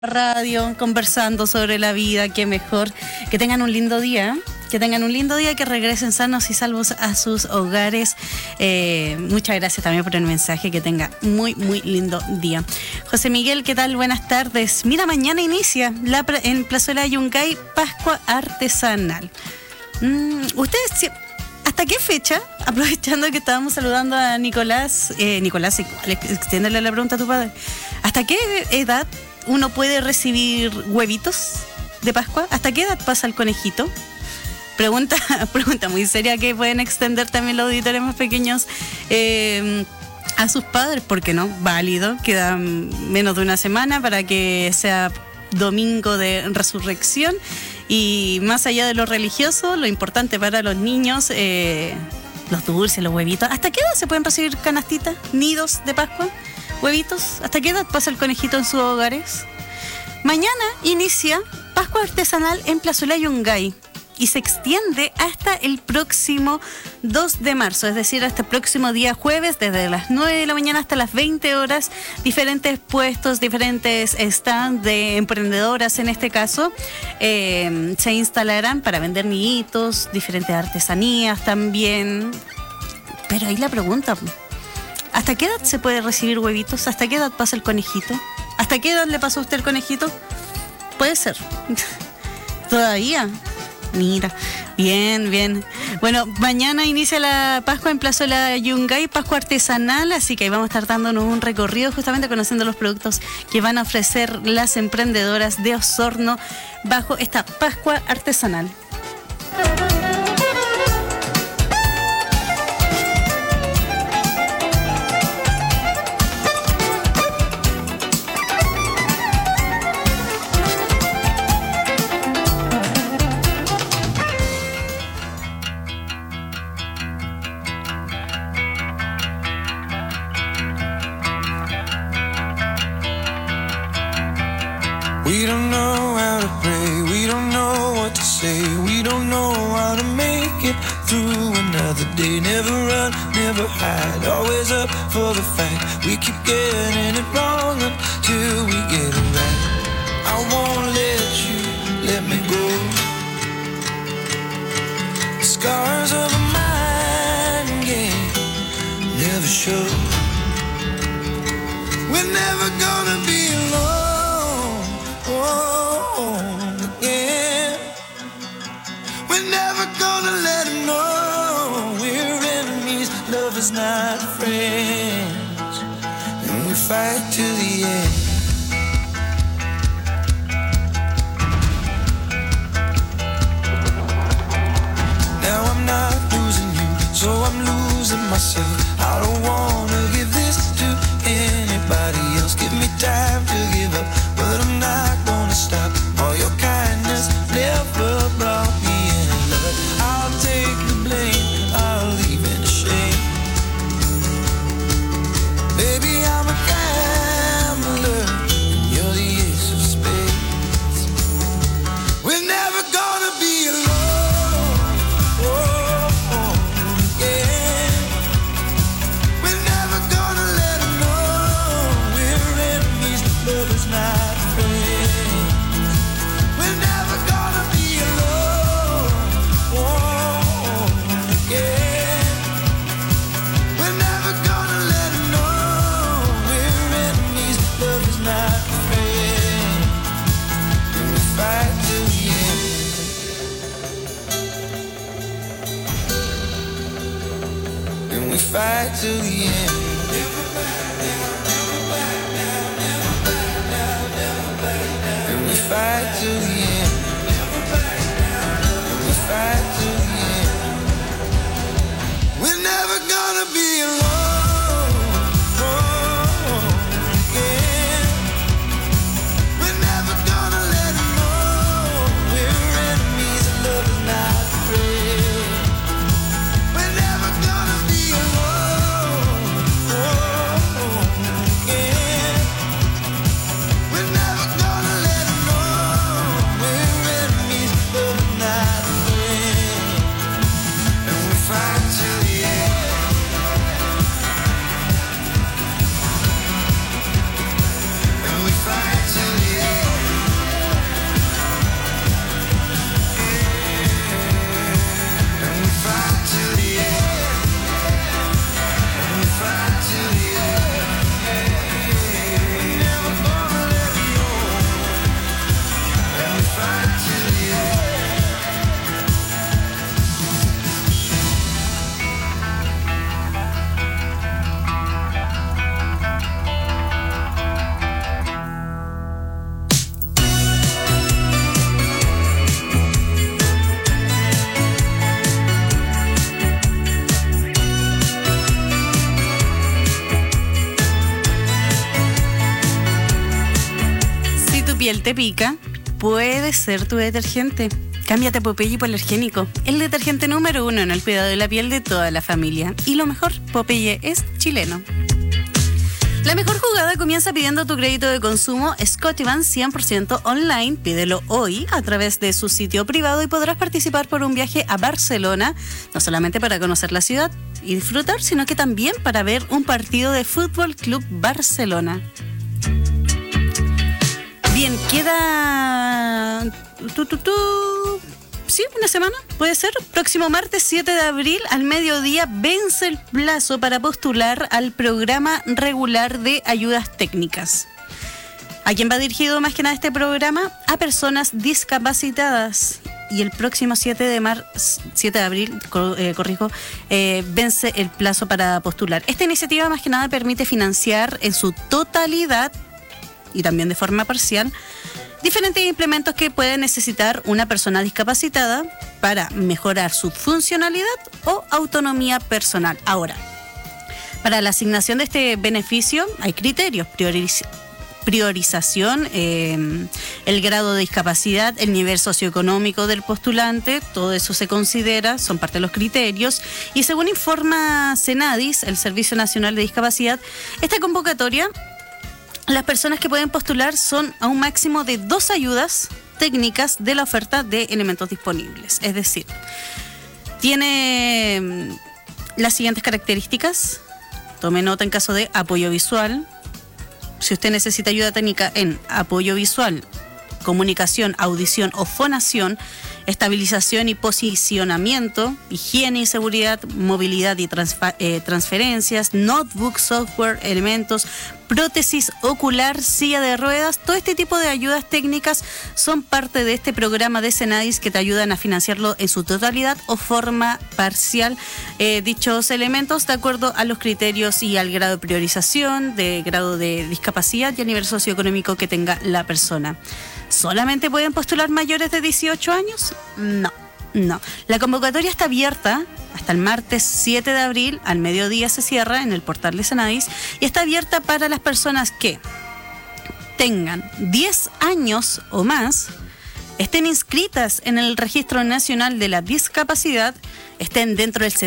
radio, conversando sobre la vida, qué mejor. Que tengan un lindo día, que regresen sanos y salvos a sus hogares. Muchas gracias también por el mensaje, que tenga muy, muy lindo día. José Miguel, ¿qué tal? Buenas tardes. Mira, mañana inicia en Plazuela Yungay Pascua Artesanal. ¿Ustedes hasta qué fecha? Aprovechando que estábamos saludando a Nicolás, extiéndele la pregunta a tu padre. ¿Hasta qué edad uno puede recibir huevitos de Pascua? ¿Hasta qué edad pasa el conejito? Pregunta muy seria que pueden extender también los auditores más pequeños a sus padres, porque no, válido, queda menos de una semana para que sea domingo de resurrección. Y más allá de lo religioso, lo importante para los niños, los dulces, los huevitos. ¿Hasta qué edad se pueden recibir canastitas, nidos de Pascua? ¿Huevitos? ¿Hasta qué edad pasa el conejito en sus hogares? Mañana inicia Pascua Artesanal en Plazuela Yungay y se extiende hasta el próximo 2 de marzo, es decir, hasta el próximo día jueves, desde las 9 de la mañana hasta las 20 horas, diferentes puestos, diferentes stands de emprendedoras en este caso, se instalarán para vender niñitos, diferentes artesanías también. Pero ahí la pregunta: ¿hasta qué edad se puede recibir huevitos? ¿Hasta qué edad pasa el conejito? ¿Hasta qué edad le pasó a usted el conejito? Puede ser. ¿Todavía? Mira, bien. Bueno, mañana inicia la Pascua en Plazuela Yungay, Pascua Artesanal, así que ahí vamos a estar dándonos un recorrido justamente conociendo los productos que van a ofrecer las emprendedoras de Osorno bajo esta Pascua Artesanal. We don't know how to pray, we don't know what to say, we don't know how to make it through another day. Never run, never hide, always up for the fight. We keep getting it wrong until we get it right. I won't let me go. The scars of a mind game never show. We're never gonna be alone. Yeah. We're never gonna let him know we're enemies, lovers, not friends, and we fight to the end. Now I'm not losing you, so I'm losing myself. I don't wanna give this to anybody else. Give me time to give up, but I'm not gonna stop. All your kindness never brought me any love. I'll take the blame, I'll leave in shame. Baby, I'm a gambler, and you're the ace of spades. We're never gonna be alone. Yeah. We're never gonna let them know we're enemies, lovers, not friends. We're never gonna be alone. Yeah. We're never gonna let them know we're enemies, lovers, not friends. And we fight till the end. And we fight till the end. And we fight till the end. And we fight till the end. We're never gonna be alone. Yeah. We're never gonna let them know we're enemies and lovers, not friends. We're never gonna be alone. Yeah. We're never gonna let them know piel te pica, puede ser tu detergente. Cámbiate a Popeye hipoalergénico, el detergente número 1 en el cuidado de la piel de toda la familia. Y lo mejor, Popeye es chileno. La mejor jugada comienza pidiendo tu crédito de consumo Scotiabank 100% online. Pídelo hoy a través de su sitio privado y podrás participar por un viaje a Barcelona, no solamente para conocer la ciudad y disfrutar, sino que también para ver un partido de Fútbol Club Barcelona. Bien, queda... Sí, una semana, puede ser. Próximo martes 7 de abril al mediodía vence el plazo para postular al programa regular de ayudas técnicas. ¿A quién va dirigido más que nada este programa? A personas discapacitadas. Y el próximo 7 de abril, vence el plazo para postular. Esta iniciativa más que nada permite financiar en su totalidad y también de forma parcial diferentes implementos que puede necesitar una persona discapacitada para mejorar su funcionalidad o autonomía personal. Ahora, para la asignación de este beneficio hay criterios, priorización, el grado de discapacidad, el nivel socioeconómico del postulante, todo eso se considera, son parte de los criterios. Y según informa Senadis, el Servicio Nacional de Discapacidad, esta convocatoria, las personas que pueden postular son a un máximo de 2 ayudas técnicas de la oferta de elementos disponibles. Es decir, tiene las siguientes características. Tome nota en caso de apoyo visual. Si usted necesita ayuda técnica en apoyo visual, comunicación, audición o fonación, estabilización y posicionamiento, higiene y seguridad, movilidad y transferencias, notebook, software, elementos, prótesis ocular, silla de ruedas, todo este tipo de ayudas técnicas son parte de este programa de Senadis que te ayudan a financiarlo en su totalidad o forma parcial. Dichos elementos de acuerdo a los criterios y al grado de priorización, de grado de discapacidad y el nivel socioeconómico que tenga la persona. ¿Solamente pueden postular mayores de 18 años? No. La convocatoria está abierta hasta el martes 7 de abril, al mediodía se cierra en el portal de Senadis y está abierta para las personas que tengan 10 años o más, estén inscritas en el Registro Nacional de la Discapacidad, estén dentro del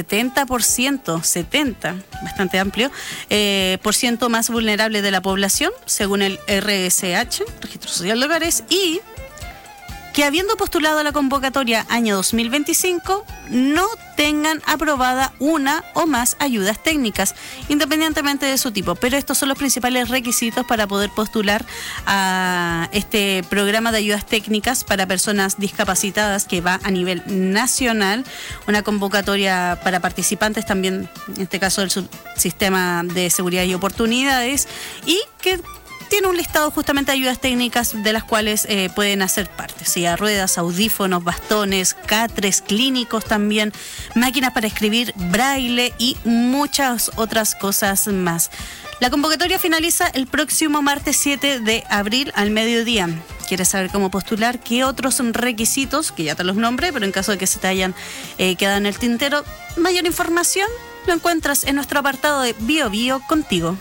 70%, bastante amplio, por ciento más vulnerable de la población, según el RSH, Registro Social de Hogares, y que habiendo postulado a la convocatoria año 2025, no tengan aprobada una o más ayudas técnicas, independientemente de su tipo. Pero estos son los principales requisitos para poder postular a este programa de ayudas técnicas para personas discapacitadas que va a nivel nacional. Una convocatoria para participantes también, en este caso del Subsistema de Seguridad y Oportunidades, y que tiene un listado justamente de ayudas técnicas de las cuales pueden hacer parte. Silla de ruedas, audífonos, bastones, catres clínicos también, máquinas para escribir, braille y muchas otras cosas más. La convocatoria finaliza el próximo martes 7 de abril al mediodía. ¿Quieres saber cómo postular? ¿Qué otros requisitos? Que ya te los nombré, pero en caso de que se te hayan quedado en el tintero, mayor información lo encuentras en nuestro apartado de Bio Bio Contigo.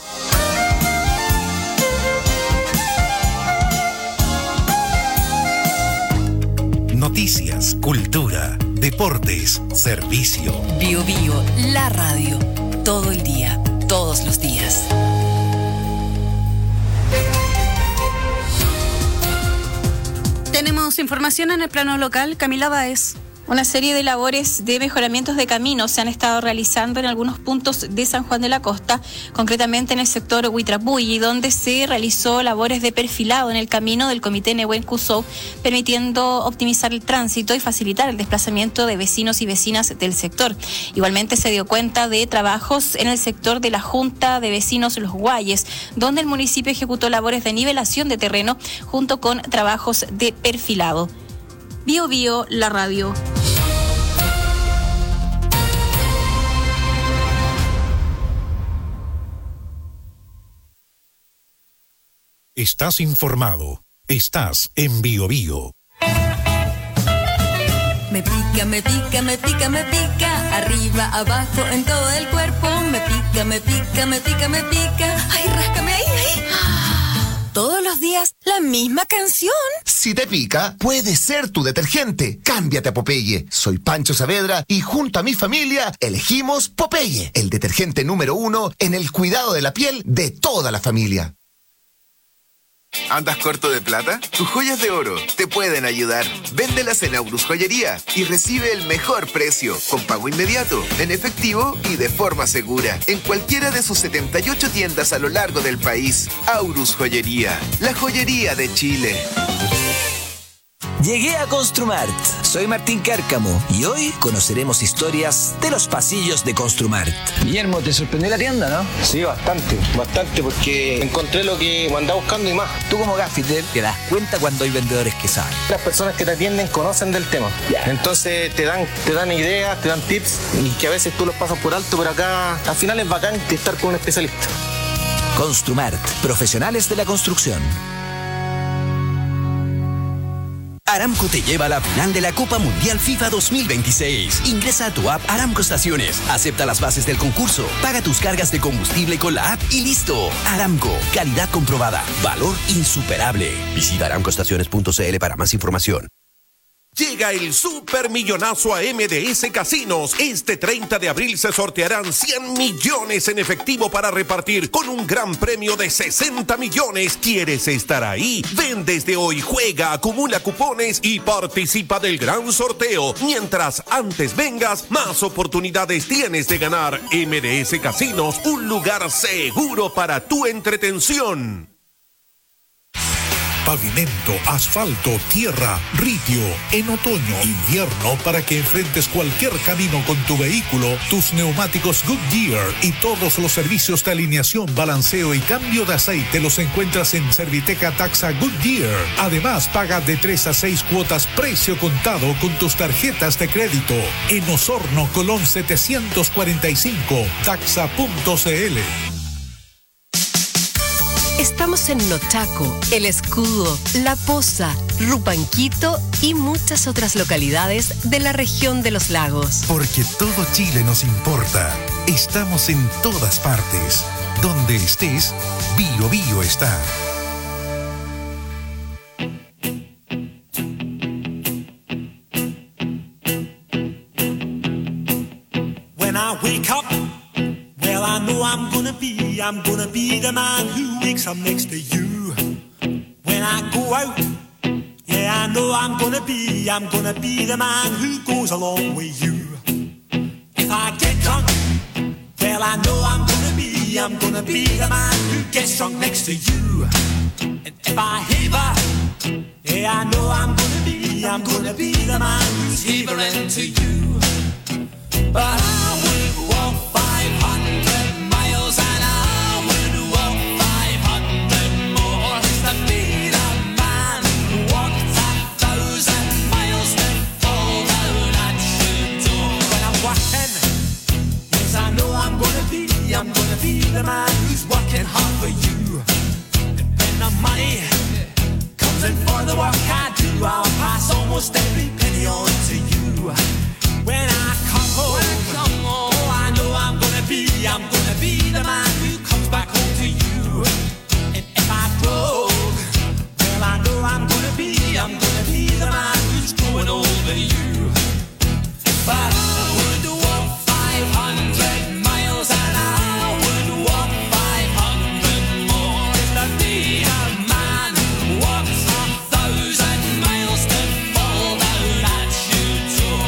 Noticias, cultura, deportes, servicio. Bio Bio, la radio. Todo el día, todos los días. Tenemos información en el plano local. Camila Báez. Una serie de labores de mejoramientos de caminos se han estado realizando en algunos puntos de San Juan de la Costa, concretamente en el sector Huitrapuyi, donde se realizó labores de perfilado en el camino del Comité Nehuen Cusó, permitiendo optimizar el tránsito y facilitar el desplazamiento de vecinos y vecinas del sector. Igualmente se dio cuenta de trabajos en el sector de la Junta de Vecinos Los Guayes, donde el municipio ejecutó labores de nivelación de terreno junto con trabajos de perfilado. Bio Bio, la radio. Estás informado. Estás en Bio Bio. Me pica, me pica, me pica, me pica. Arriba, abajo, en todo el cuerpo. Me pica, me pica, me pica, me pica. Ay, ráscame ahí, ahí. todos los días la misma canción. Si te pica, puede ser tu detergente. Cámbiate a Popeye. Soy Pancho Saavedra y junto a mi familia elegimos Popeye, el detergente número 1 en el cuidado de la piel de toda la familia. ¿Andas corto de plata? Tus joyas de oro te pueden ayudar. Véndelas en Aurus Joyería y recibe el mejor precio, con pago inmediato, en efectivo y de forma segura, en cualquiera de sus 78 tiendas a lo largo del país. Aurus Joyería, la joyería de Chile. Llegué a Construmart. Soy Martín Cárcamo y hoy conoceremos historias de los pasillos de Construmart. Guillermo, ¿te sorprendió la tienda, no? Sí, bastante, porque encontré lo que andaba buscando y más. Tú como gaffiter te das cuenta cuando hay vendedores que saben. Las personas que te atienden conocen del tema. Entonces te dan ideas, te dan tips y que a veces tú los pasas por alto, pero acá al final es bacán estar con un especialista. Construmart, profesionales de la construcción. Aramco te lleva a la final de la Copa Mundial FIFA 2026. Ingresa a tu app Aramco Estaciones, acepta las bases del concurso, paga tus cargas de combustible con la app y listo. Aramco, calidad comprobada, valor insuperable. Visita aramcoestaciones.cl para más información. Llega el supermillonazo a MDS Casinos. Este 30 de abril se sortearán 100 millones en efectivo para repartir con un gran premio de 60 millones. ¿Quieres estar ahí? Ven desde hoy, juega, acumula cupones y participa del gran sorteo. Mientras antes vengas, más oportunidades tienes de ganar. MDS Casinos, un lugar seguro para tu entretención. Pavimento, asfalto, tierra, ripio. En otoño, invierno, para que enfrentes cualquier camino con tu vehículo, tus neumáticos Goodyear y todos los servicios de alineación, balanceo y cambio de aceite los encuentras en Serviteca Taxa Goodyear. Además, paga de 3 a 6 cuotas precio contado con tus tarjetas de crédito. En Osorno, Colón 745, taxa.cl. Estamos en Nochaco, El Escudo, La Poza, Rupanquito y muchas otras localidades de la región de los lagos. Porque todo Chile nos importa. Estamos en todas partes. Donde estés, Bio Bio está. When I wake up, well, I know I'm gonna be the man who wakes up next to you. When I go out, yeah, I know I'm gonna be the man who goes along with you. If I get drunk, well, I know I'm gonna be the man who gets drunk next to you. And if I heaver, yeah, I know I'm gonna be the man who's heavering to you. But I would walk 500 miles and I would walk 500 more to be the man who walked 1,000 miles to fall down at your door. When I'm working, yes, I know I'm gonna be the man who's working hard for you. And when the money comes in for the work I do, I'll pass almost every penny on to you. When I come home, oh, I know I'm gonna be the man who comes back home to you. And if I broke, well, I know I'm gonna be the man who's growing old with you. But I would walk 500 miles and I would walk 500 more to be the man who walks 1,000 miles to fall down at your door.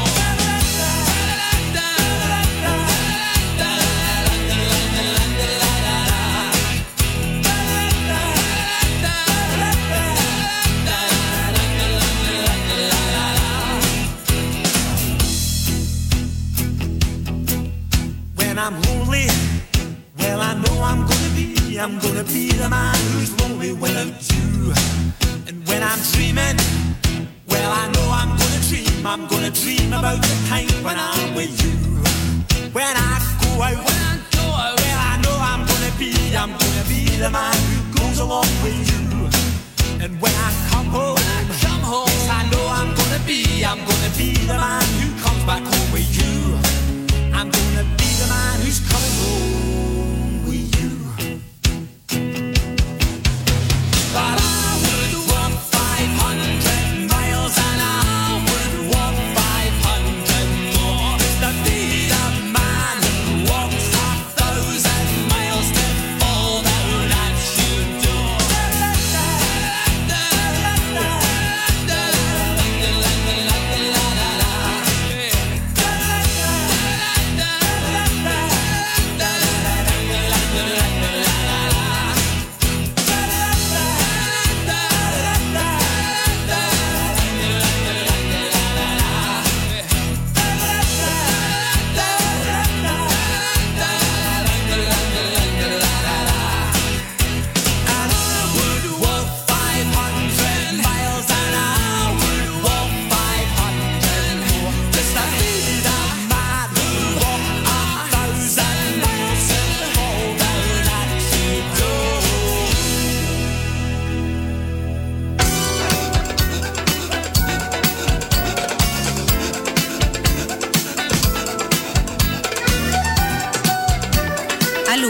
When I'm lonely, well, I know I'm gonna be the man who's lonely without you. And when I'm dreaming, well, I know I'm gonna dream about the time when I'm with you. When I go out, well, I know I'm gonna be the man who goes along with you. And when I come home, yes, I know I'm gonna be the man who comes back home with you. I'm gonna be the man who's coming home with you. But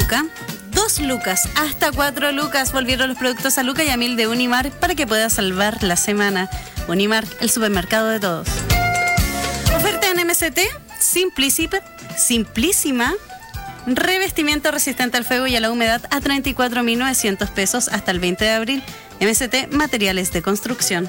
luca, 2 lucas, hasta 4 lucas. Volvieron los productos a Luca y a 1000 de Unimar para que puedas salvar la semana. Unimar, el supermercado de todos. Oferta en MST, simplísima. Revestimiento resistente al fuego y a la humedad a 34.900 pesos hasta el 20 de abril. MST, materiales de construcción.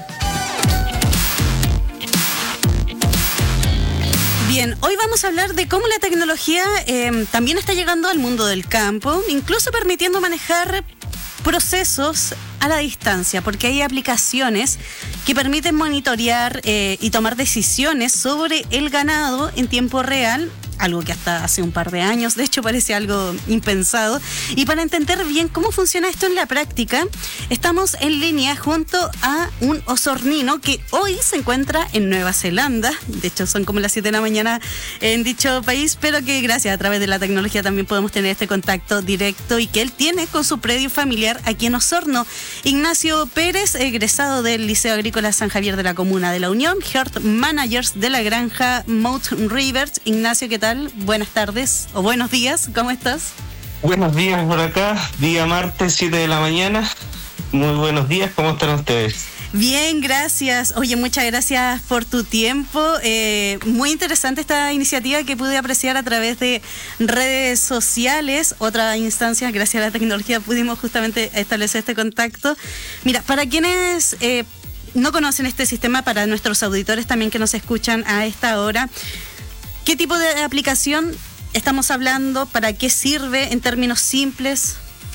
Bien, hoy vamos a hablar de cómo la tecnología también está llegando al mundo del campo, incluso permitiendo manejar procesos a la distancia, porque hay aplicaciones que permiten monitorear y tomar decisiones sobre el ganado en tiempo real, algo que hasta hace un par de años, de hecho, parece algo impensado. Y para entender bien cómo funciona esto en la práctica, estamos en línea junto a un osornino que hoy se encuentra en Nueva Zelanda. De hecho, son como las 7 de la mañana en dicho país, pero que gracias a través de la tecnología también podemos tener este contacto directo y que él tiene con su predio familiar aquí en Osorno. Ignacio Pérez, egresado del Liceo Agrícola San Javier de la Comuna de la Unión, Heart Managers de la granja Mount Rivers. Ignacio, ¿qué tal? Buenas tardes o buenos días, ¿cómo estás? Buenos días por acá, día martes, 7 de la mañana. Muy buenos días, ¿cómo están ustedes? Bien, gracias. Oye, muchas gracias por tu tiempo. Muy interesante esta iniciativa que pude apreciar a través de redes sociales. Otra instancia, gracias a la tecnología pudimos justamente establecer este contacto. Mira, para quienes no conocen este sistema, para nuestros auditores también que nos escuchan a esta hora, ¿qué tipo de aplicación estamos hablando? ¿Para qué sirve en términos simples?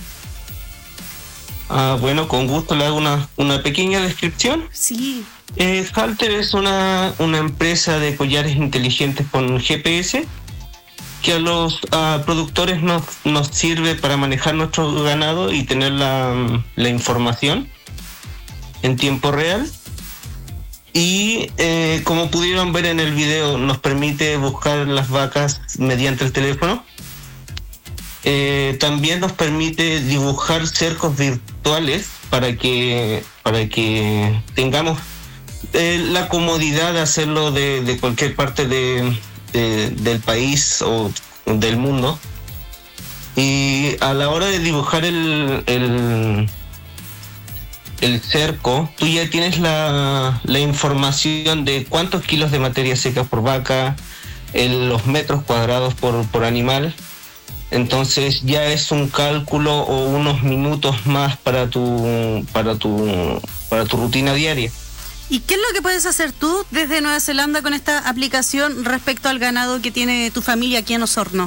Bueno, con gusto le hago una pequeña descripción. Sí. Halter es una empresa de collares inteligentes con GPS que a los productores nos sirve para manejar nuestro ganado y tener la información en tiempo real. Y como pudieron ver en el video, nos permite buscar las vacas mediante el teléfono. También nos permite dibujar cercos virtuales para que tengamos la comodidad de hacerlo de cualquier parte del país o del mundo. Y a la hora de dibujar el cerco, tú ya tienes la información de cuántos kilos de materia seca por vaca, los metros cuadrados por animal. Entonces ya es un cálculo o unos minutos más para tu rutina diaria. ¿Y qué es lo que puedes hacer tú desde Nueva Zelanda con esta aplicación respecto al ganado que tiene tu familia aquí en Osorno?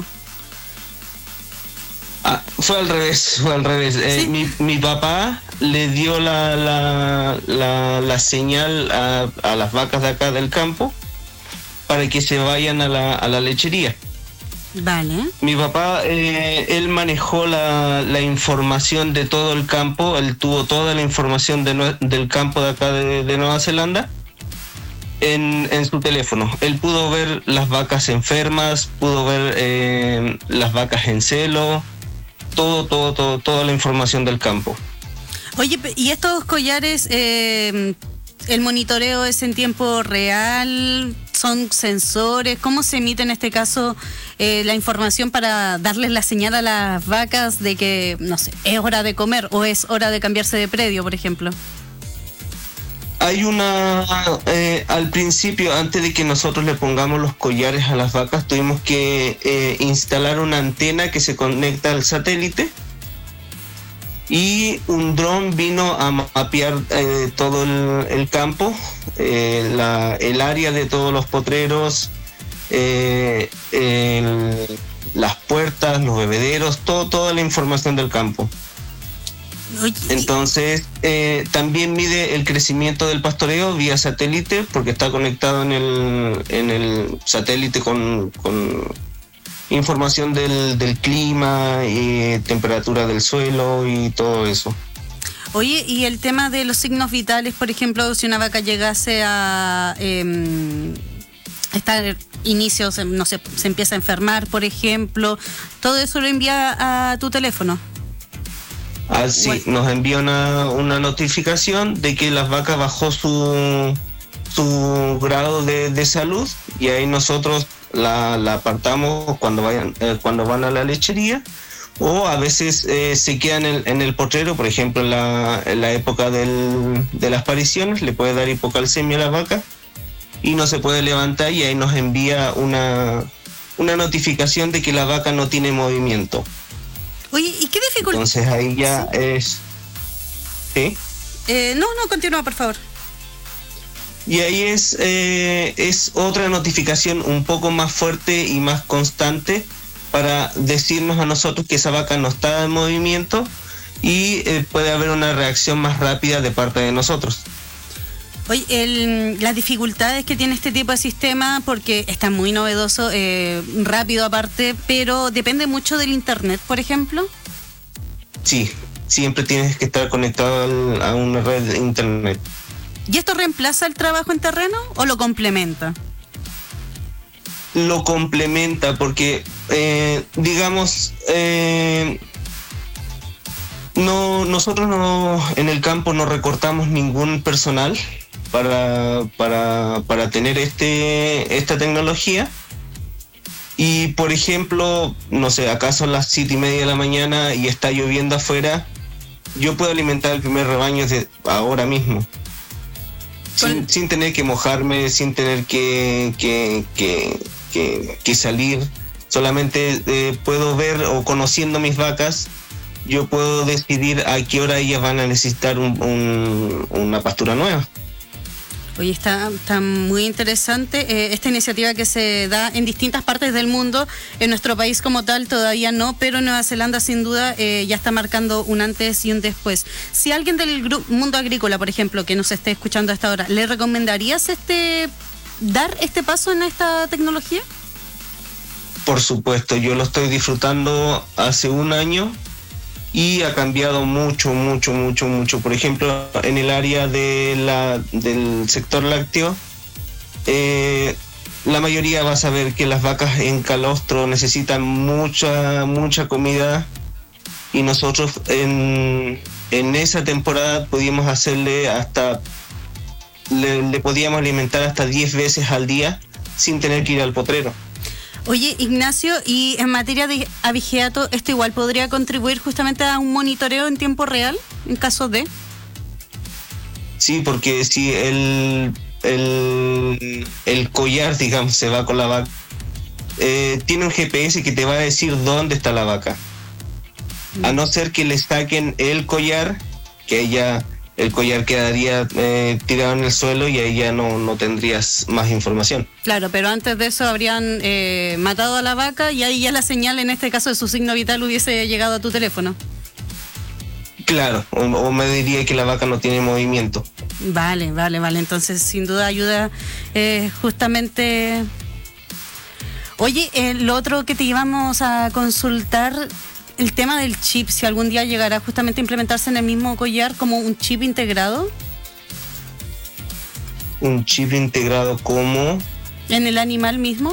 Fue al revés. ¿Sí? Mi papá le dio la señal a las vacas de acá del campo para que se vayan a la lechería. Vale. Mi papá, él manejó la información de todo el campo, él tuvo toda la información del campo de acá de Nueva Zelanda en su teléfono. Él pudo ver las vacas enfermas, pudo ver las vacas en celo, toda la información del campo. Oye, ¿y estos collares, el monitoreo es en tiempo real? ¿Son sensores? ¿Cómo se emite en este caso la información para darles la señal a las vacas de que, no sé, es hora de comer o es hora de cambiarse de predio, por ejemplo? Hay al principio, antes de que nosotros le pongamos los collares a las vacas, tuvimos que instalar una antena que se conecta al satélite y un dron vino a mapear todo el campo, el área de todos los potreros, las puertas, los bebederos, toda la información del campo. Entonces también mide el crecimiento del pastoreo vía satélite, porque está conectado en el satélite con información del clima y temperatura del suelo y todo eso. Oye, y el tema de los signos vitales, por ejemplo, si una vaca llegase a estar inicios, no sé, se empieza a enfermar, por ejemplo, todo eso lo envía a tu teléfono. Sí, bueno, nos envía una notificación de que las vacas bajó su grado de salud, y ahí nosotros la apartamos cuando van a la lechería, O a veces se quedan en el potrero, por ejemplo, en la época de las pariciones, le puede dar hipocalcemia a la vaca y no se puede levantar, y ahí nos envía una notificación de que la vaca no tiene movimiento. Oye, ¿y qué dificultad? Entonces ahí ya es... ¿Sí? No, continúa, por favor. Y ahí es otra notificación un poco más fuerte y más constante para decirnos a nosotros que esa vaca no está en movimiento, y puede haber una reacción más rápida de parte de nosotros. Oye, las dificultades que tiene este tipo de sistema, porque está muy novedoso, rápido aparte, pero depende mucho del internet, por ejemplo. Sí, siempre tienes que estar conectado a una red de internet. ¿Y esto reemplaza el trabajo en terreno o lo complementa? Lo complementa porque, digamos, nosotros en el campo no recortamos ningún personal para tener esta tecnología. Y por ejemplo, no sé, acá son las 7:30 de la mañana y está lloviendo afuera, yo puedo alimentar el primer rebaño desde ahora mismo, sin tener que mojarme, sin tener que salir. Solamente puedo ver, o conociendo mis vacas, yo puedo decidir a qué hora ellas van a necesitar una pastura nueva. Oye, está muy interesante esta iniciativa que se da en distintas partes del mundo. En nuestro país como tal todavía no, pero Nueva Zelanda sin duda ya está marcando un antes y un después. Si alguien del mundo agrícola, por ejemplo, que nos esté escuchando hasta ahora, ¿le recomendarías dar este paso en esta tecnología? Por supuesto, yo lo estoy disfrutando hace un año y ha cambiado mucho. Por ejemplo, en el área del sector lácteo, la mayoría va a saber que las vacas en calostro necesitan mucha comida, y nosotros en esa temporada podíamos hacerle le podíamos alimentar hasta 10 veces al día sin tener que ir al potrero. Oye, Ignacio, y en materia de abigeato, ¿esto igual podría contribuir justamente a un monitoreo en tiempo real, en caso de...? Sí, porque si el collar, digamos, se va con la vaca, tiene un GPS que te va a decir dónde está la vaca. A no ser que le saquen el collar, que el collar quedaría tirado en el suelo y ahí ya no tendrías más información. Claro, pero antes de eso habrían matado a la vaca y ahí ya la señal, en este caso de su signo vital, hubiese llegado a tu teléfono. Claro, o me diría que la vaca no tiene movimiento. Vale. Entonces, sin duda ayuda justamente... Oye, lo otro que te íbamos a consultar... El tema del chip, si algún día llegará justamente a implementarse en el mismo collar como un chip integrado. ¿Un chip integrado como? ¿En el animal mismo?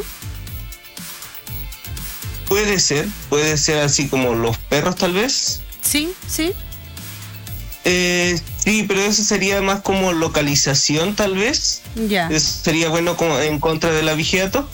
Puede ser así como los perros tal vez. Sí. Sí, pero eso sería más como localización tal vez. Ya. Eso sería bueno como en contra del abigeato.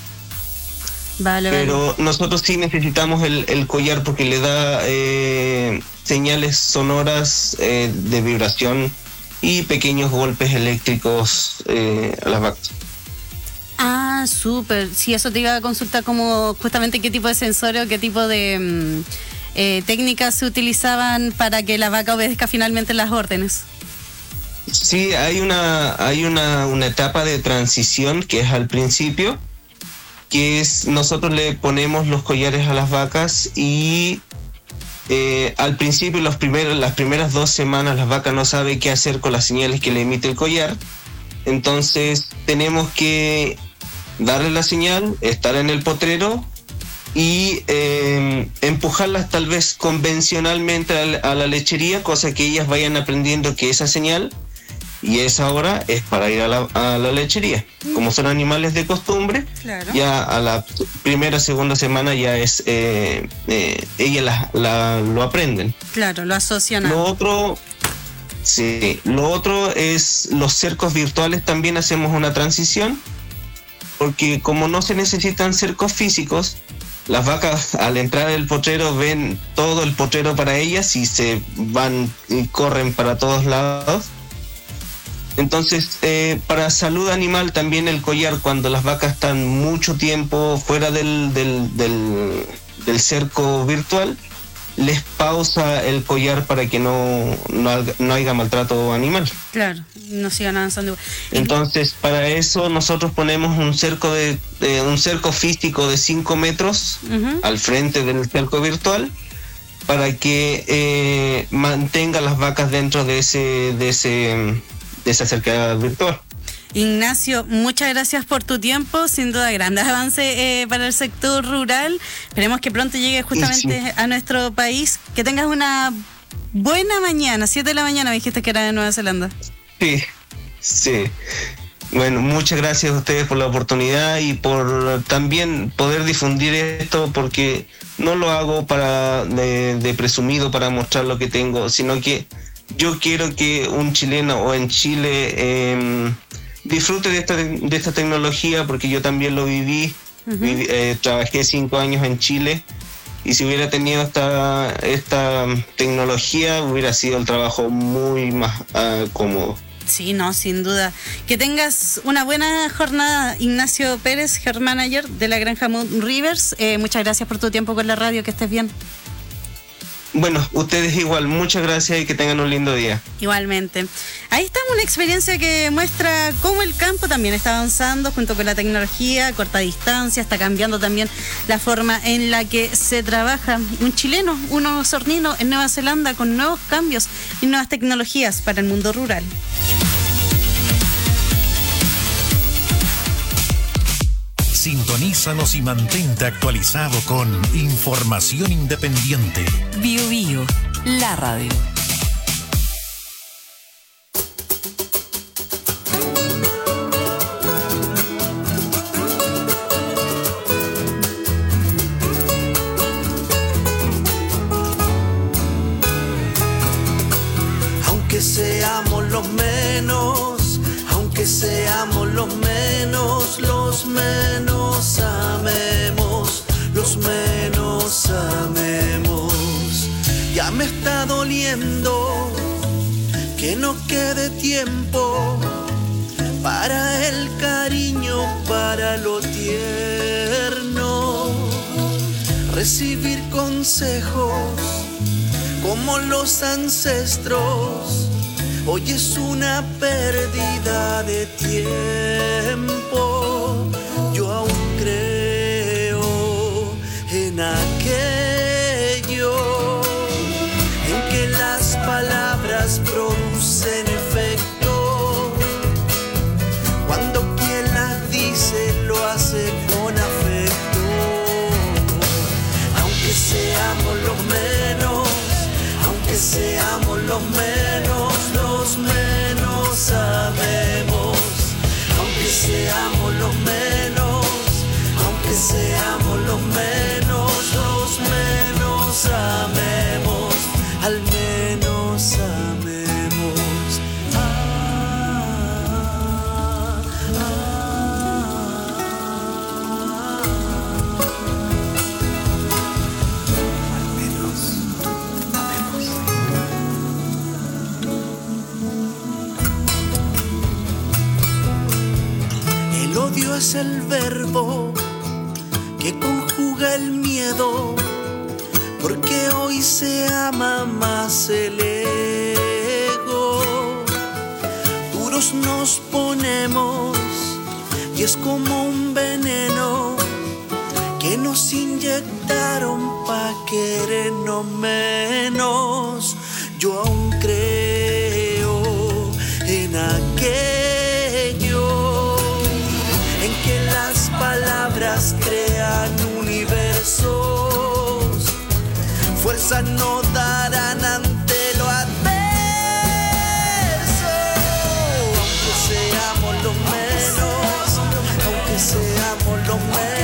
Pero nosotros sí necesitamos el collar porque le da señales sonoras de vibración y pequeños golpes eléctricos a las vacas. Ah, súper. Sí, eso te iba a consultar como justamente qué tipo de sensores o qué tipo de técnicas se utilizaban para que la vaca obedezca finalmente las órdenes. Sí, hay una etapa de transición que es al principio, que es nosotros le ponemos los collares a las vacas y al principio las primeras 2 semanas las vacas no saben qué hacer con las señales que le emite el collar. Entonces tenemos que darle la señal, estar en el potrero y empujarlas tal vez convencionalmente a la lechería, cosa que ellas vayan aprendiendo que esa señal y esa hora es para ir a la lechería. Como son animales de costumbre, claro, ya a la primera, segunda semana ya es ellas lo aprenden. Claro, lo asocian a... Lo otro es los cercos virtuales. También hacemos una transición porque como no se necesitan cercos físicos, las vacas al entrar al potrero ven todo el potrero para ellas y se van y corren para todos lados. Entonces, para salud animal también el collar, cuando las vacas están mucho tiempo fuera del cerco virtual, les pausa el collar para que no haya maltrato animal. Claro, no sigan avanzando. Entonces, para eso nosotros ponemos un cerco físico de 5 metros al frente del cerco virtual para que mantenga las vacas dentro de esa cerca virtual. Ignacio, muchas gracias por tu tiempo, sin duda grandes avances para el sector rural. Esperemos que pronto llegue justamente a nuestro país. Que tengas una buena mañana, 7 de la mañana me dijiste que era de Nueva Zelanda. Sí. Bueno, muchas gracias a ustedes por la oportunidad y por también poder difundir esto, porque no lo hago de presumido para mostrar lo que tengo, sino que yo quiero que un chileno o en Chile disfrute de esta tecnología, porque yo también lo viví. Trabajé 5 años en Chile y si hubiera tenido esta tecnología hubiera sido el trabajo muy más cómodo. Sí, no, sin duda. Que tengas una buena jornada, Ignacio Pérez, Head Manager de la granja Moon Rivers. Muchas gracias por tu tiempo con la radio, que estés bien. Bueno, ustedes igual, muchas gracias y que tengan un lindo día. Igualmente. Ahí está una experiencia que muestra cómo el campo también está avanzando junto con la tecnología, corta distancia, está cambiando también la forma en la que se trabaja. Un chileno, un osornino en Nueva Zelanda con nuevos cambios y nuevas tecnologías para el mundo rural. Sintonízanos y mantente actualizado con información independiente. Bio Bio, la radio. Aunque seamos los menos, aunque seamos los menos amemos, los menos amemos. Ya me está doliendo que no quede tiempo para el cariño, para lo tierno. Recibir consejos como los ancestros, hoy es una pérdida de tiempo. Yo aún creo en aquello en que las palabras producen efecto. Cuando quien las dice lo hace con afecto. Aunque seamos los menos, aunque seamos los menos amemos. Aunque seamos los menos, aunque seamos los menos amemos, al menos amemos. Al menos amemos. El odio es el verbo que conjuga el miedo, porque hoy se ama más el ego. Duros nos ponemos y es como un veneno que nos inyectaron pa' querernos menos. Yo aún creo en aquello en que las palabras crean universos, fuerzas no darán ante lo adverso. Aunque seamos los menos, aunque seamos los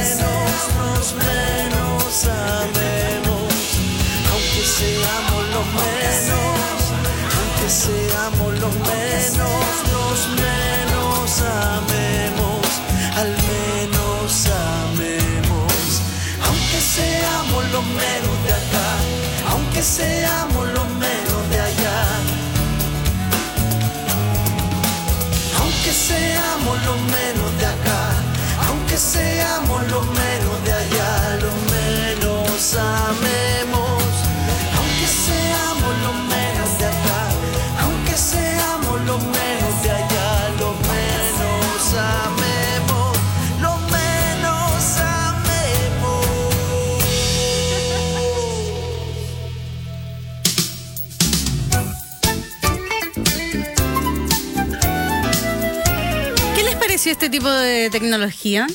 menos amemos. Aunque seamos los menos, aunque seamos los menos amemos, al menos amemos. Aunque seamos lo menos de acá, aunque seamos lo menos de allá, lo menos amemos. Aunque seamos lo menos de acá, aunque seamos lo menos de allá, lo menos amemos, lo menos amemos. ¿Qué les pareció este tipo de tecnología?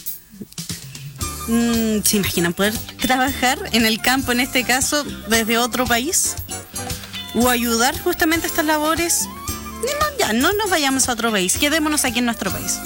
¿Se imaginan poder trabajar en el campo, en este caso, desde otro país? ¿O ayudar justamente a estas labores? No, ya, no nos vayamos a otro país, quedémonos aquí en nuestro país.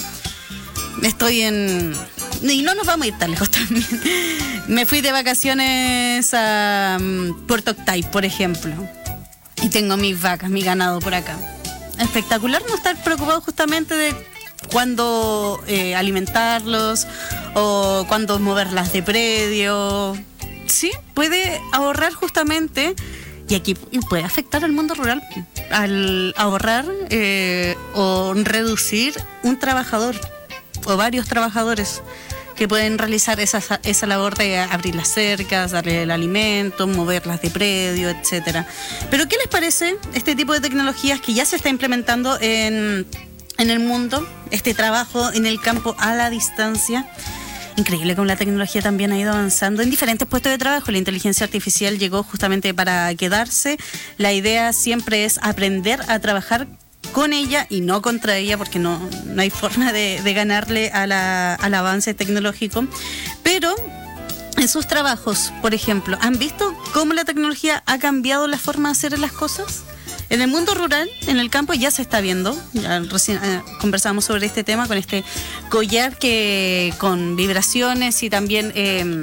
Y no nos vamos a ir tan lejos también. Me fui de vacaciones a Puerto Octay, por ejemplo. Y tengo mis vacas, mi ganado por acá. Espectacular no estar preocupado justamente de cuándo alimentarlos o cuándo moverlas de predio. Sí, puede ahorrar justamente, y aquí puede afectar al mundo rural al ahorrar o reducir un trabajador o varios trabajadores que pueden realizar esa labor de abrir las cercas, darle el alimento, moverlas de predio, etcétera. Pero ¿qué les parece este tipo de tecnologías que ya se está implementando en el mundo? Este trabajo en el campo a la distancia. Increíble cómo la tecnología también ha ido avanzando en diferentes puestos de trabajo. La inteligencia artificial llegó justamente para quedarse. La idea siempre es aprender a trabajar con ella y no contra ella, porque no hay forma de ganarle al avance tecnológico. Pero en sus trabajos, por ejemplo, ¿han visto cómo la tecnología ha cambiado la forma de hacer las cosas? En el mundo rural, en el campo, ya se está viendo. Ya recién conversamos sobre este tema con este collar que con vibraciones y también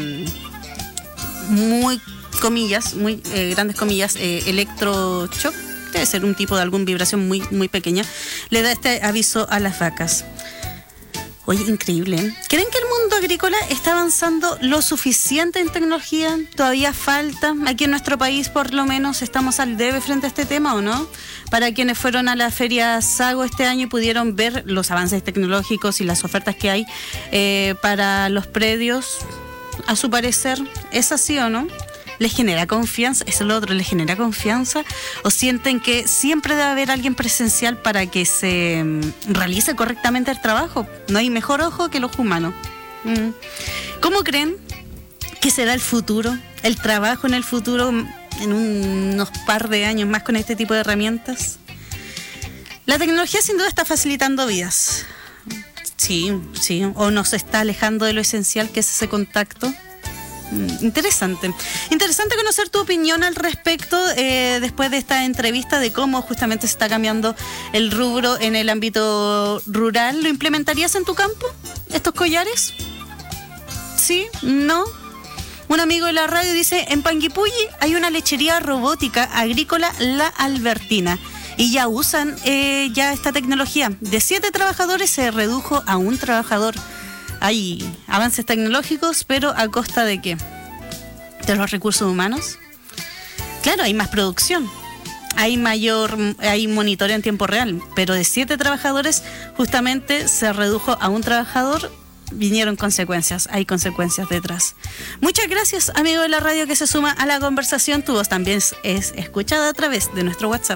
muy grandes comillas, electroshock. Debe ser un tipo de alguna vibración muy, muy pequeña. Le da este aviso a las vacas. Oye, increíble, ¿eh? ¿Creen que el mundo agrícola está avanzando lo suficiente en tecnología? ¿Todavía falta? Aquí en nuestro país, por lo menos, estamos al debe frente a este tema, ¿o no? Para quienes fueron a la Feria Sago este año y pudieron ver los avances tecnológicos y las ofertas que hay para los predios, a su parecer, ¿es así o no? ¿Les genera confianza? Eso es lo otro, ¿les genera confianza? ¿O sienten que siempre debe haber alguien presencial para que se realice correctamente el trabajo? No hay mejor ojo que el ojo humano. ¿Cómo creen que será el futuro? ¿El trabajo en el futuro en unos par de años más con este tipo de herramientas? La tecnología sin duda está facilitando vidas. Sí. ¿O nos está alejando de lo esencial que es ese contacto? Interesante conocer tu opinión al respecto después de esta entrevista de cómo justamente se está cambiando el rubro en el ámbito rural. ¿Lo implementarías en tu campo, estos collares? ¿Sí? ¿No? Un amigo de la radio dice: en Panguipulli hay una lechería robótica agrícola, La Albertina, y ya usan ya esta tecnología. De 7 trabajadores se redujo a 1 trabajador. Hay avances tecnológicos, pero ¿a costa de qué? ¿De los recursos humanos? Claro, hay más producción, hay monitoreo en tiempo real, pero de 7 trabajadores justamente se redujo a 1 trabajador. Vinieron consecuencias, hay consecuencias detrás. Muchas gracias, amigo de la radio que se suma a la conversación. Tu voz también es escuchada a través de nuestro WhatsApp.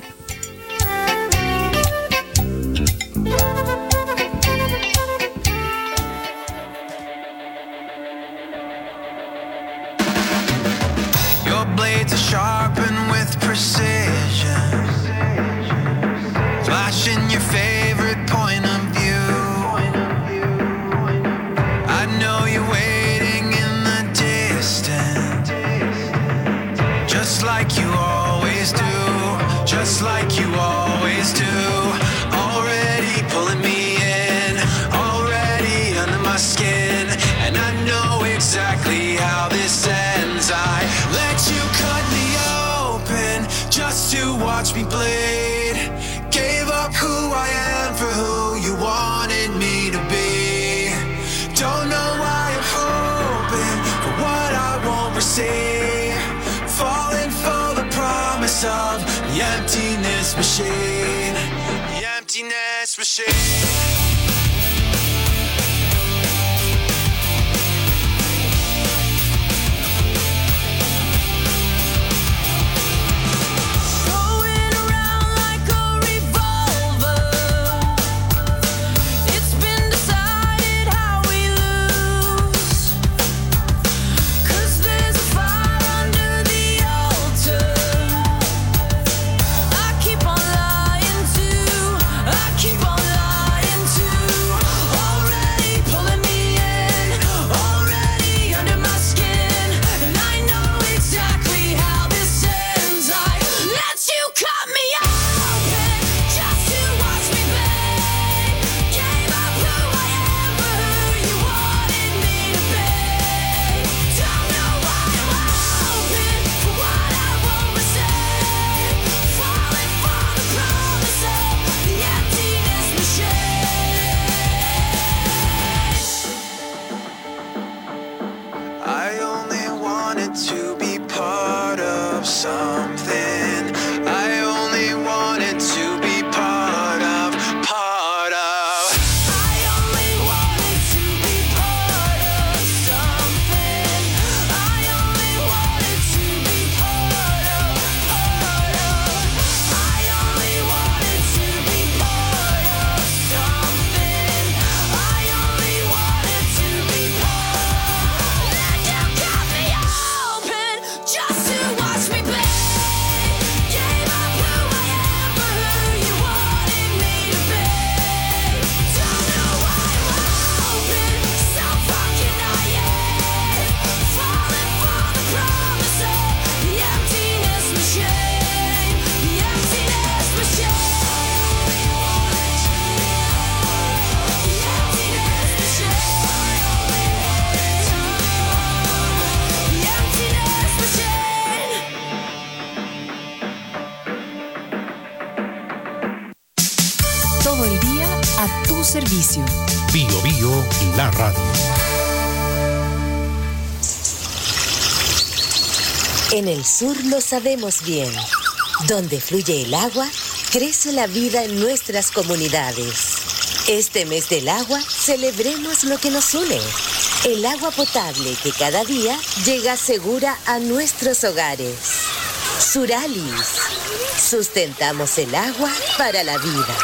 Blades are sharpened with precision, flashing your favorite point of view. I know you're waiting in the distance, just like you always do, just like you always do. Already pulling me in, already under my skin, and I know exactly how this ends. I let you cut me open just to watch me bleed. Gave up who I am for who you wanted me to be. Don't know why I'm hoping for what I won't receive. Falling for the promise of the emptiness machine. The emptiness machine. tu servicio. Bio Bio, la radio. En el sur lo sabemos bien. Donde fluye el agua, crece la vida en nuestras comunidades. Este mes del agua, celebremos lo que nos une. El agua potable que cada día llega segura a nuestros hogares. Suralis. Sustentamos el agua para la vida.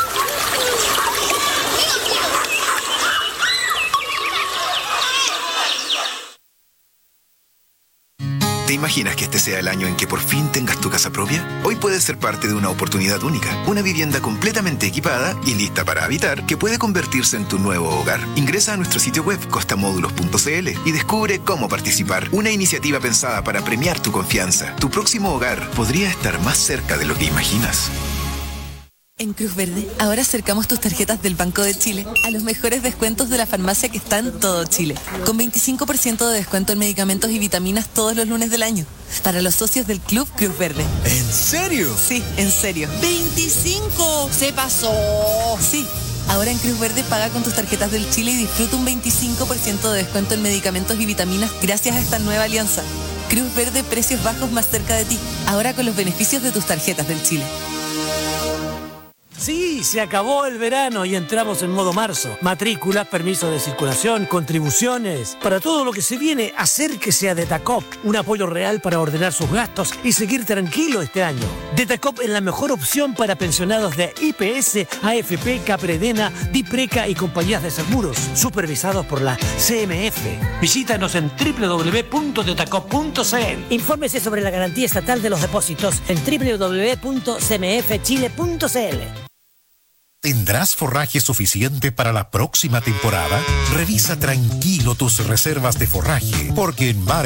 ¿Te imaginas que este sea el año en que por fin tengas tu casa propia? Hoy puedes ser parte de una oportunidad única. Una vivienda completamente equipada y lista para habitar que puede convertirse en tu nuevo hogar. Ingresa a nuestro sitio web costamódulos.cl y descubre cómo participar. Una iniciativa pensada para premiar tu confianza. Tu próximo hogar podría estar más cerca de lo que imaginas. En Cruz Verde, ahora acercamos tus tarjetas del Banco de Chile a los mejores descuentos de la farmacia que está en todo Chile. Con 25% de descuento en medicamentos y vitaminas todos los lunes del año. Para los socios del Club Cruz Verde. ¿En serio? Sí, en serio. ¡25! ¡Se pasó! Sí. Ahora en Cruz Verde paga con tus tarjetas del Chile y disfruta un 25% de descuento en medicamentos y vitaminas gracias a esta nueva alianza. Cruz Verde, precios bajos más cerca de ti. Ahora con los beneficios de tus tarjetas del Chile. Sí, se acabó el verano y entramos en modo marzo. Matrículas, permisos de circulación, contribuciones. Para todo lo que se viene, acérquese a Detacop. Un apoyo real para ordenar sus gastos y seguir tranquilo este año. Detacop es la mejor opción para pensionados de IPS, AFP, Capredena, Dipreca y compañías de seguros, supervisados por la CMF. Visítanos en www.detacop.cl. Infórmese sobre la garantía estatal de los depósitos en www.cmfchile.cl. ¿Tendrás forraje suficiente para la próxima temporada? Revisa tranquilo tus reservas de forraje, porque en Mar